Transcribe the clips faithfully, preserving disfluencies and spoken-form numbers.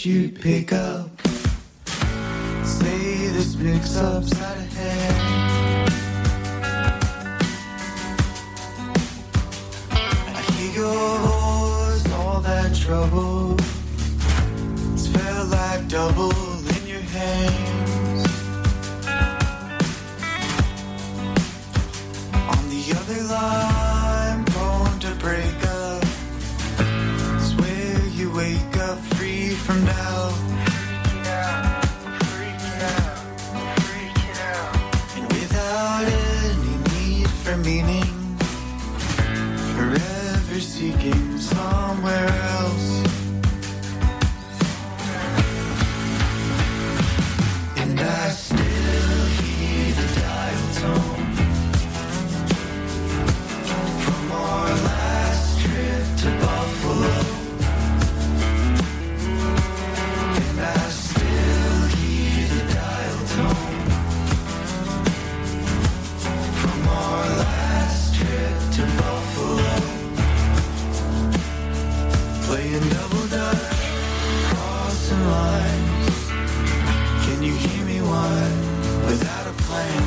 you'd pick up. Say this mix-up's out of hand. I hear your voice, all that trouble. It's felt like double in your hands. On the other line, prone to break up. It's where you wake up free from doubt. Meaning, forever seeking somewhere else. And I still hear the dial tone from our last trip to Buffalo. And I still hear the dial tone from our last trip to Buffalo. Playing double dutch, crossing lines. Can you hear me whine without a plan?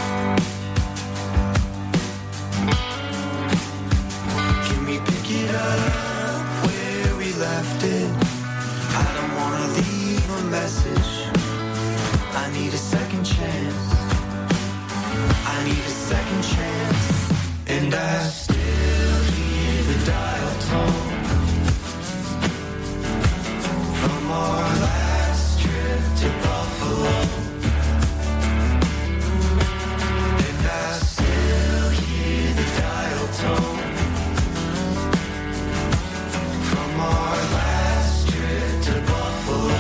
Can we pick it up where we left it? I don't wanna leave a message. I need a second chance. I need a second chance. And I still hear the dial tone from our last trip to Buffalo. And I still hear the dial tone from our last trip to Buffalo.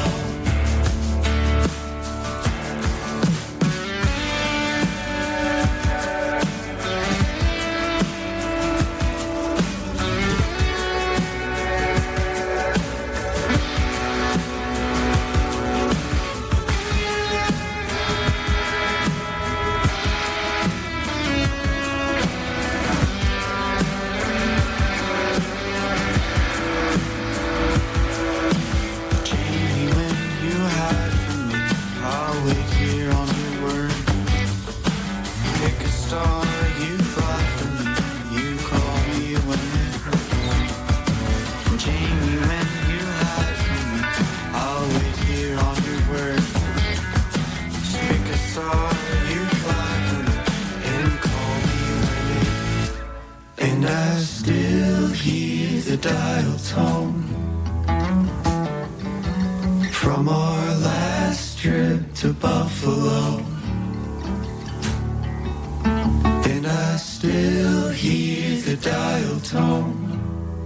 Dial tone from our last trip to Buffalo. And I still hear the dial tone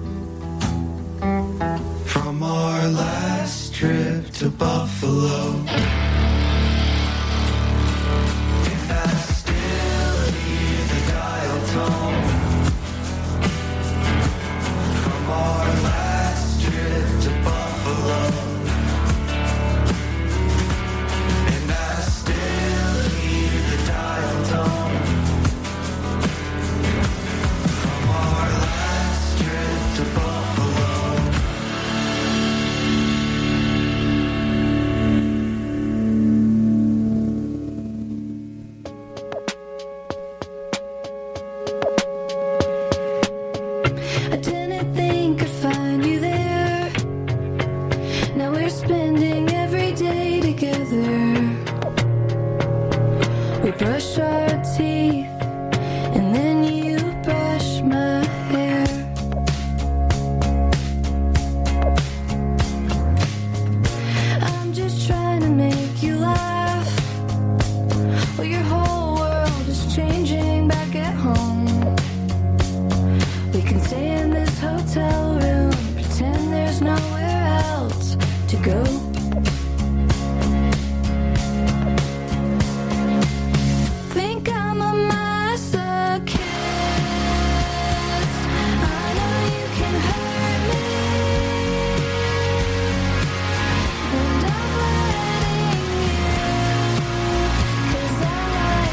from our last trip to Buffalo. And I still hear the dial tone our last trip to Buffalo. And I still hear the dial tone from our last trip to Buffalo. I didn't think I'd find you there. Now we're spending every day together. We brush our teeth and then you brush my hair. I'm just trying to make you laugh. Well, your whole world is changing back at home. We can stay in this hotel room, pretend there's nowhere else to go. Think I'm a masochist. I know you can hurt me, and I'm letting you, 'cause I like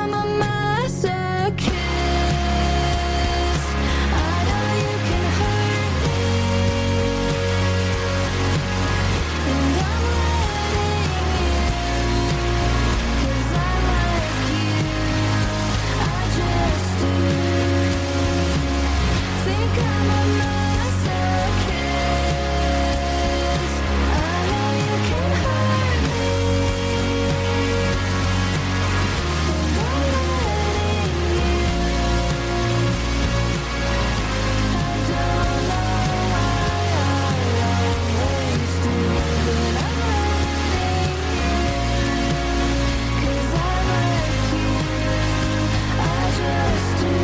I'm a masochist. I know you can hurt me, and I'm letting you, 'cause I like you, I just do. Think I'm a masochist. I know you can hurt me, and I'm letting you. I don't know why I always do, but I'm letting you, 'cause I like you, I just do.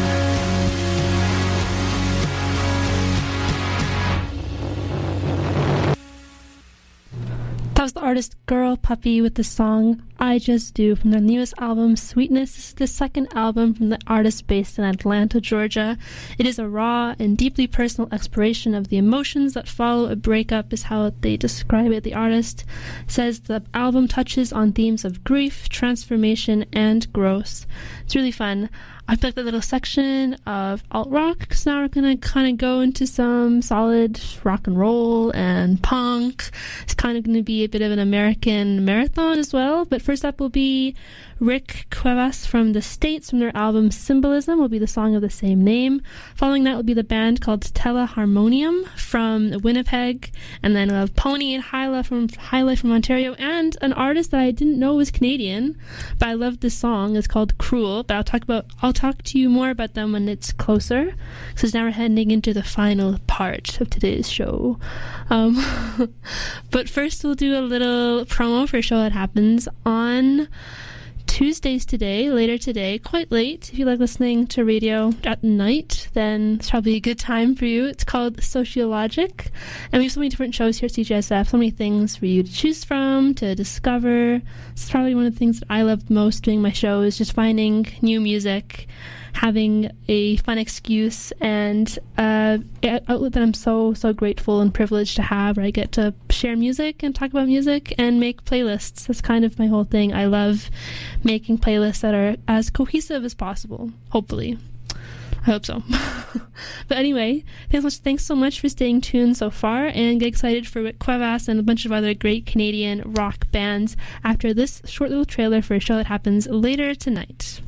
That was the artist Girl Puppy with the song I Just Do from their newest album, Sweetness. This is the second album from the artist based in Atlanta, Georgia. It is a raw and deeply personal exploration of the emotions that follow a breakup, is how they describe it. The artist says the album touches on themes of grief, transformation, and growth. It's really fun. I picked a little section of alt rock because now we're gonna kind of go into some solid rock and roll and punk. It's kind of gonna be a bit of an American marathon as well. But first up will be Rick Cuevas from the States, from their album Symbolism, will be the song of the same name. Following that will be the band called Teleharmonium from Winnipeg, and then we'll have Pony and Hyla from Hyla from Ontario, and an artist that I didn't know was Canadian, but I love this song. It's called Cruel, but I'll talk about I'll talk to you more about them when it's closer, because now we're heading into the final part of today's show. Um, but first we'll do a little promo for a show that happens on Tuesdays today, later today, quite late. If you like listening to radio at night, then it's probably a good time for you. It's called Sociologic, and we have so many different shows here at C J S F, so many things for you to choose from, to discover. It's probably one of the things that I love most doing my show, is just finding new music, having a fun excuse, and uh, an outlet that I'm so, so grateful and privileged to have, where I get to share music and talk about music and make playlists. That's kind of my whole thing. I love making playlists that are as cohesive as possible, hopefully. I hope so. But anyway, thanks so, much, thanks so much for staying tuned so far, and get excited for Rick Cuevas and a bunch of other great Canadian rock bands after this short little trailer for a show that happens later tonight.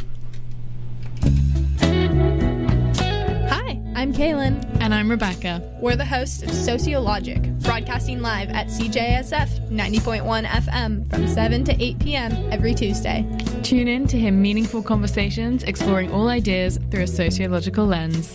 Hi, I'm Kaylin. And I'm Rebecca. We're the hosts of Sociologic, broadcasting live at C J S F ninety point one F M from seven to eight p.m. every Tuesday. Tune in to hear meaningful conversations exploring all ideas through a sociological lens.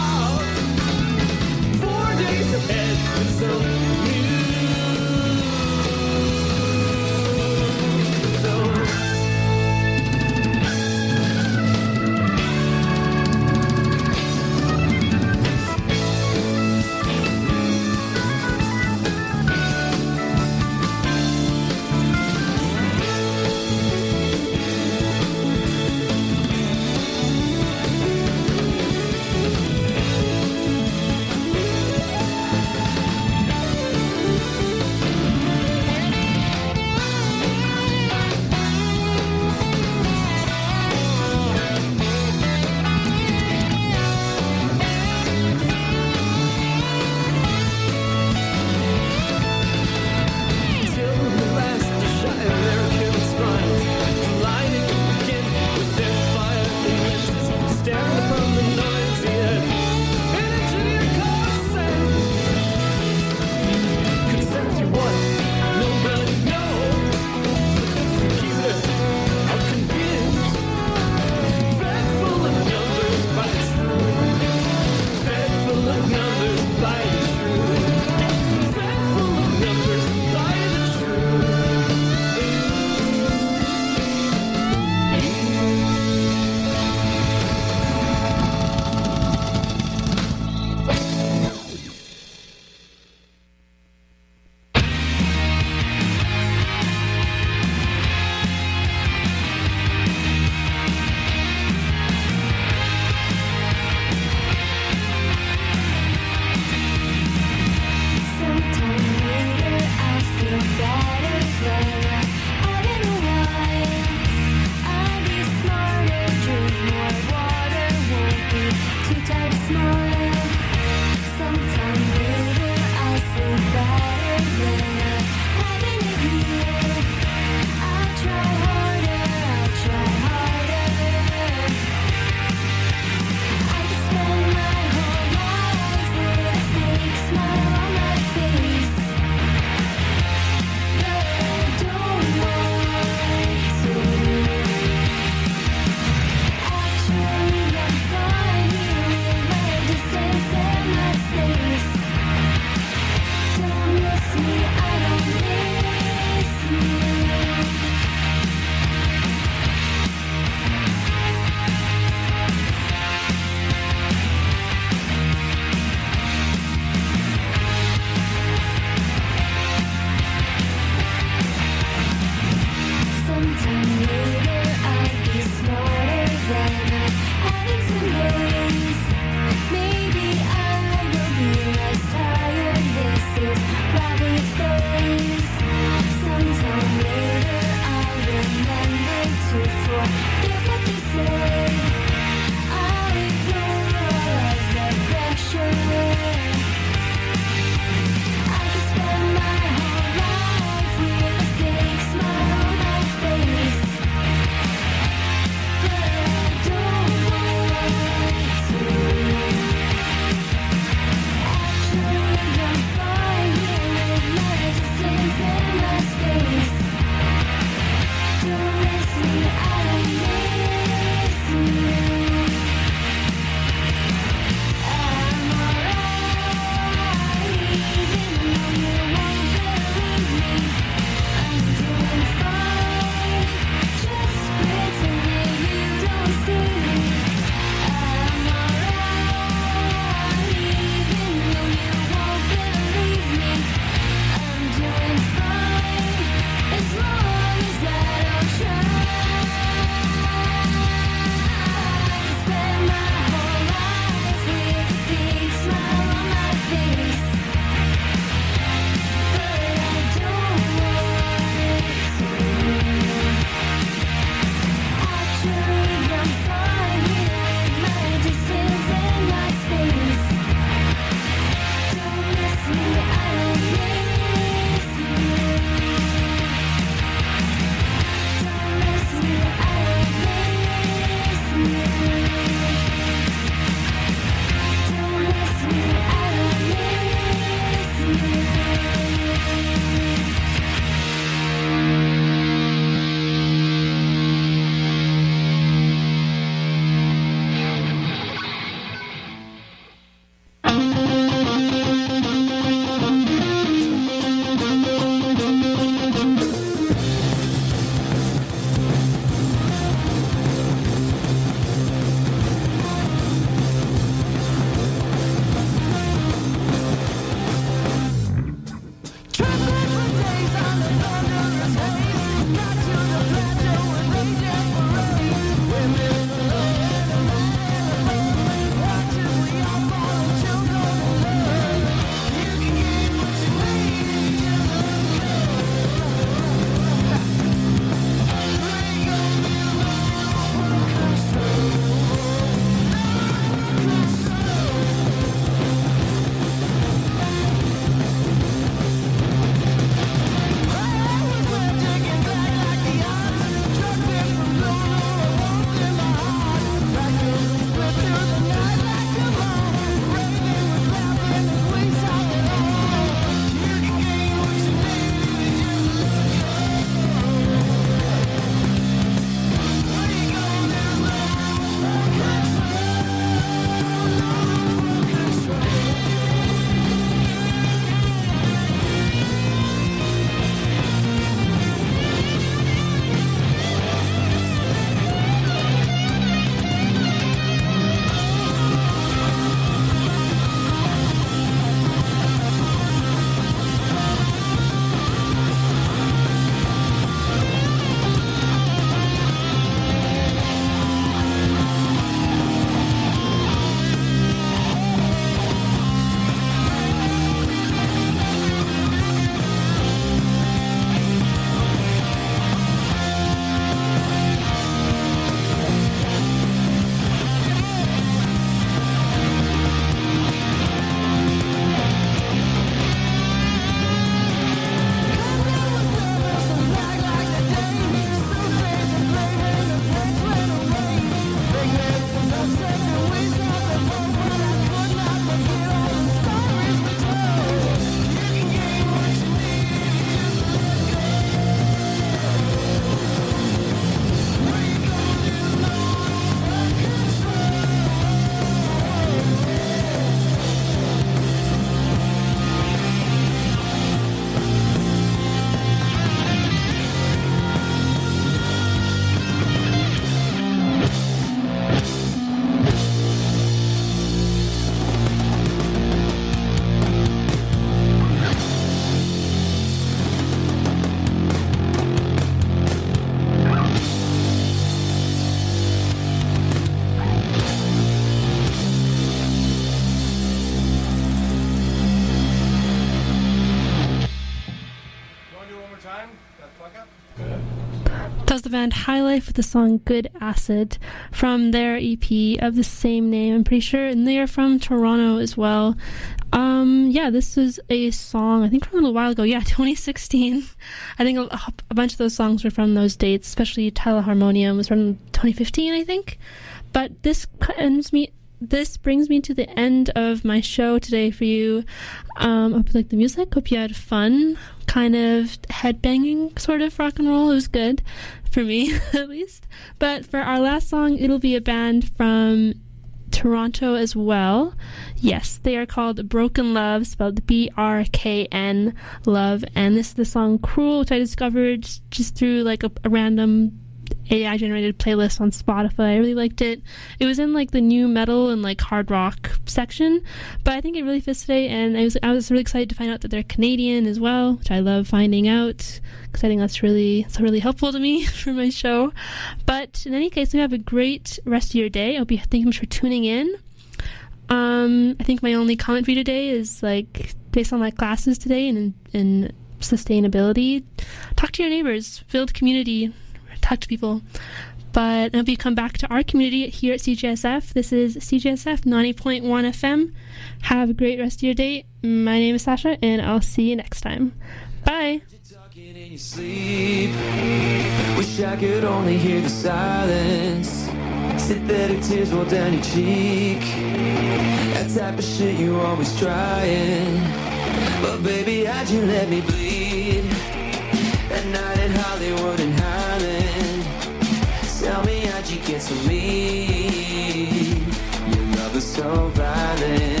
the band High Life with the song Good Acid from their E P of the same name, I'm pretty sure, and they are from Toronto as well. Um, yeah, this was a song, I think from a little while ago, yeah, twenty sixteen. I think a, a bunch of those songs were from those dates, especially Teleharmonium was from twenty fifteen, I think. But this ends me... This brings me to the end of my show today for you. Um, I hope you liked the music. Hope you had fun. Kind of headbanging sort of rock and roll. It was good for me, at least. But for our last song, it'll be a band from Toronto as well. Yes, they are called Broken Love, spelled B R K N Love. And this is the song Cruel, which I discovered just through like a, a random A I generated playlist on Spotify. I really liked it. It was in like the new metal and like hard rock section, but I think it really fits today, and I was I was really excited to find out that they're Canadian as well, which I love finding out because I think that's really it's really helpful to me for my show. But in any case, you have a great rest of your day. I hope you thank you much for tuning in. Um, I think my only comment for you today is like based on my classes today and in sustainability. Talk to your neighbors, build community. Talk to people. But I hope you come back to our community here at C J S F. This is C J S F ninety point one F M. Have a great rest of your day. My name is Sasha, and I'll see you next time. Bye. Talking in your sleep. Wish I could only hear the silence. Synthetic tears roll down your cheek. That type of shit you always trying. But baby, how'd you let me bleed? That night in Hollywood and Highland. Tell me how'd you get so mean? Your love is so violent.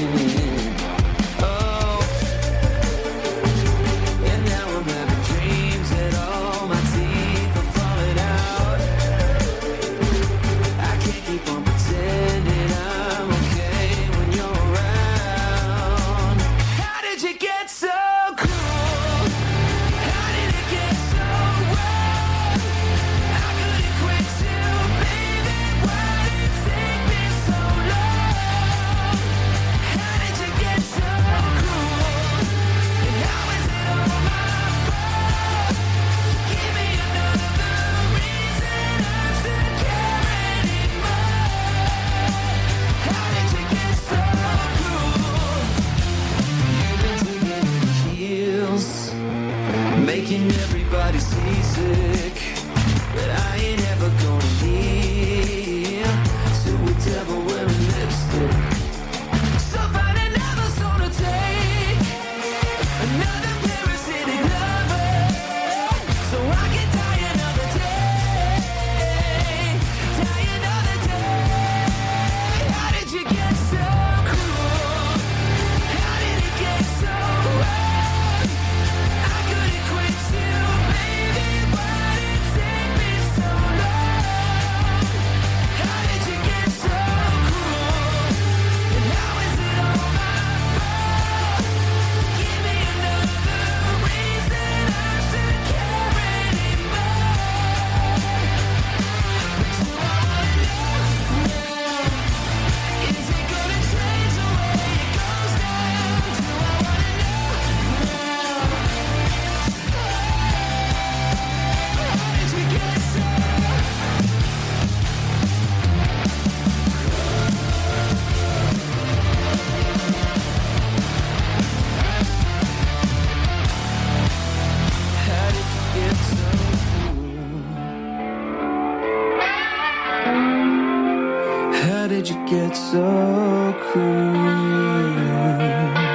Oh, and now I'm having dreams that all my teeth are falling out. I can't keep on pretending I'm okay when you're around. How did you get so cruel? How did it get so wrong? I couldn't quit you, baby. Why did it take me so long? How did you get so cruel? And how is it all my fault? Give me another reason I should care anymore. How did you get so cruel? You've been digging in heels, making everybody seasick. But I ain't ever gonna kneel to a devil wearing lipstick. So find another soul to take, another parasitic lover, so I can die another day, die another day. How did you get so cruel? How did it get so wrong? I couldn't quit you, baby. Why did it take me so long? How did you get so cruel? And how is it all my fault? Give me another reason I should care anymore. Do I wanna know now? Is it gonna change the way it goes down? Do I wanna know now? How did you get so? How did you get so cruel? How did you get so cruel?